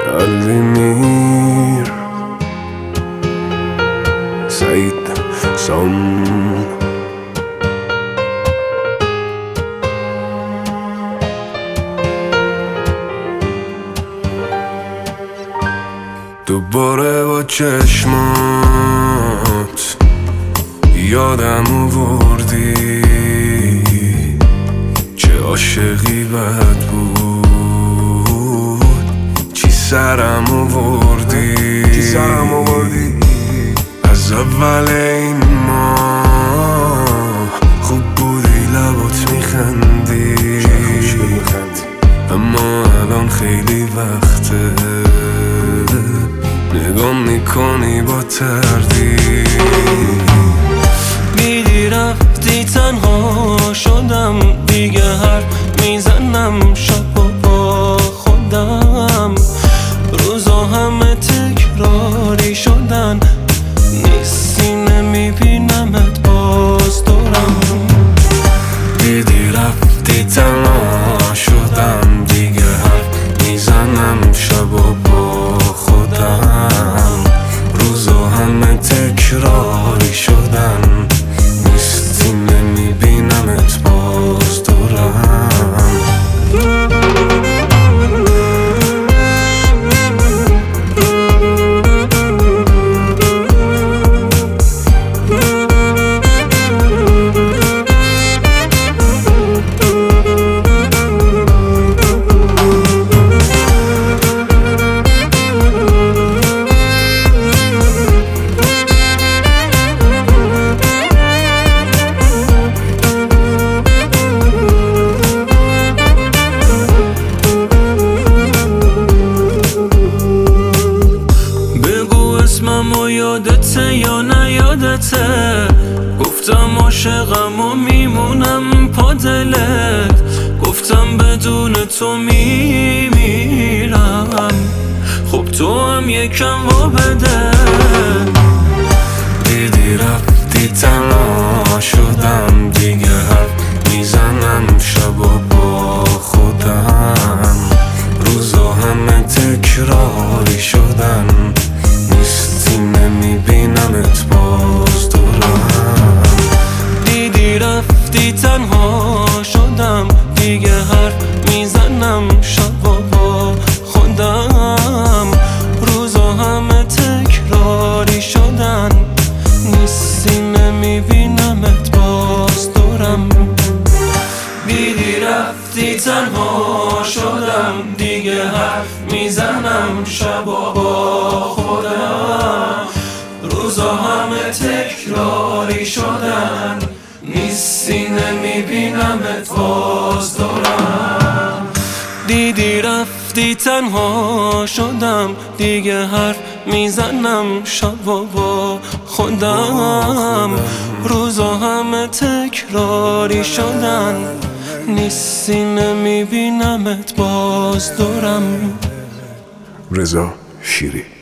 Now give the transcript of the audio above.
قلبی میر سعید سام دوباره با چشمات یادم آوردی چه عاشقی بد بود چی سرم آوردی از اول این ماه خوب بودی لبات میخندی اما الان خیلی وقته نگام میکنی با تردید میدی رفتی تنها شدم دیگه حرف میزنم شب و با خودم روزا همه تکراری شدن نیستی نمیبینمت باز دورم دیدی رفتی تنها شدم دیگه حرف میزنم شب و با خودم روزا همه تکراری شدن نیستی نمیبینمت باز دورم اسممو یادته یا نیادته گفتم عاشقم و میمونم پا دلت گفتم بدون تو میمیرم خب تو هم یکم وا بده دیدی رفتی تنها شدم دیگه حرف میزنم شب و با خودم روزا همه تکراری شدن نیستی نمیبینمت باز دورم دیدی رفتی تنها شدم دیگه حرف میزنم شب و با خودم روزا همه تکراری شدن نیستی نمیبینمت باز دورم دیدی رفتی تنها شدم دیگه حرف میزنم شب و با خودم روزا همه تکراری شدن نیستی نمیبینمت باز دورم دیدی رفتی تنها شدم دیگه حرف میزنم شب و با خودم روزا همه تکراری شدن نیستی نمیبینمت باز دورم رضا شیری.